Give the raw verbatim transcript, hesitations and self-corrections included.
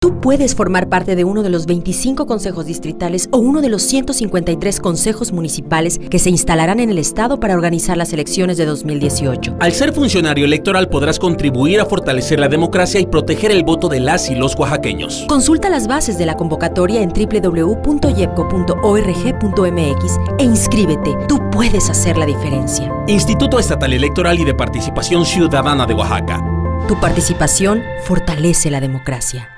Tú puedes formar parte de uno de los veinticinco consejos distritales o uno de los ciento cincuenta y tres consejos municipales que se instalarán en el estado para organizar las elecciones de dos mil dieciocho. Al ser funcionario electoral podrás contribuir a fortalecer la democracia y proteger el voto de las y los oaxaqueños. Consulta las bases de la convocatoria en doble u doble u doble u punto yepco punto org punto m x e inscríbete. Tú puedes hacer la diferencia. Instituto Estatal Electoral y de Participación Ciudadana de Oaxaca. Tu participación fortalece la democracia.